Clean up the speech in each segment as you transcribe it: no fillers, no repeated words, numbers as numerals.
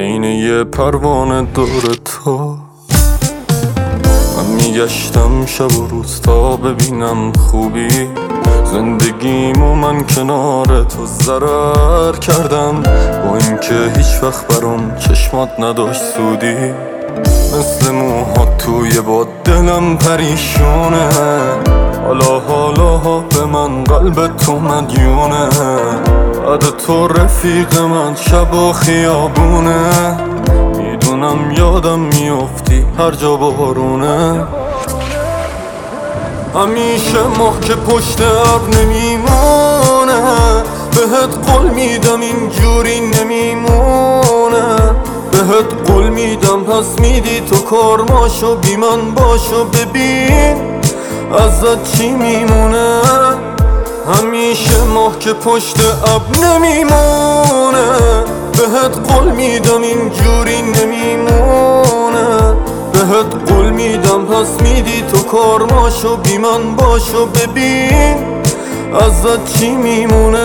عین یه پروانه دور تو. من میگشتم شب و روز تا ببینم خوبی زندگیمو، من کنار تو ضرر کردم با اینکه هیچ وقت برام چشمات نداشت سودی. مثل موها توی با دلم پریشونه، حالا به من قلب تو مدیونه. بعد تو رفیق من شب و خیابونه، میدونم یادم میافتی هر جا بارونه. همیشه ماه که پشت ابر نمیمونه، بهت قول میدم اینجوری نمیمونه. بهت قول میدم پس میدی تو کارماشو، بی من باشو ببین ازت چی میمونه. همیشه ماه که پشت ابر نمیمونه، بهت قول میدم اینجوری نمیمونه. بهت قول میدم پس میدی تو کارماشو، بی من باشو ببین ازت چی میمونه.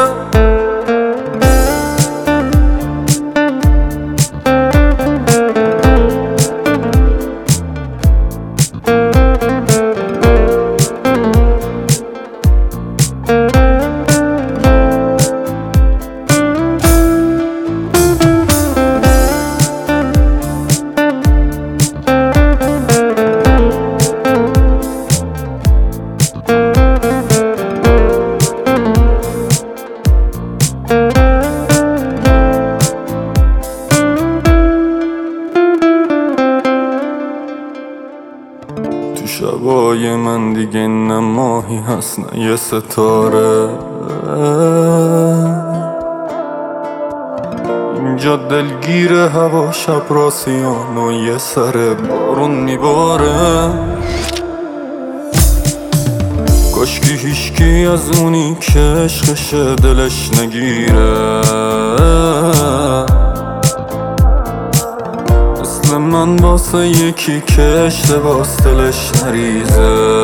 تو شبای من دیگه نه ماهی هست نه یه ستاره، اینجا دلگیر هوا شب راسیان و یه سر بارون میباره. کاشکی هیچکی از اونی که عشقش دلش نگیره، مثل من واسه یکی که اشتباس دلش نریزه.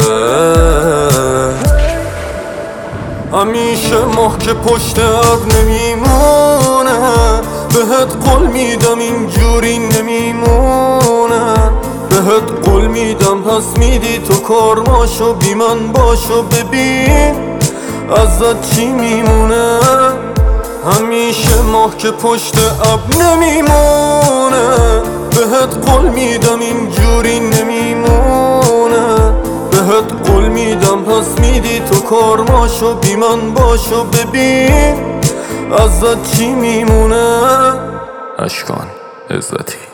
همیشه ماه که پشت ابر نمیمونه، بهت قول میدم اینجوری نمیمونه. بهت قول میدم پس میدی تو کارماشو، بی من باشو ببین ازت چی میمونه. همیشه ماه که پشت ابر نمیمونه، بهت قول میدم اینجوری نمیمونه. بهت قول میدم پس میدی تو کارماشو، بی من باشو ببین ازت چی میمونه. اشکان عزتی.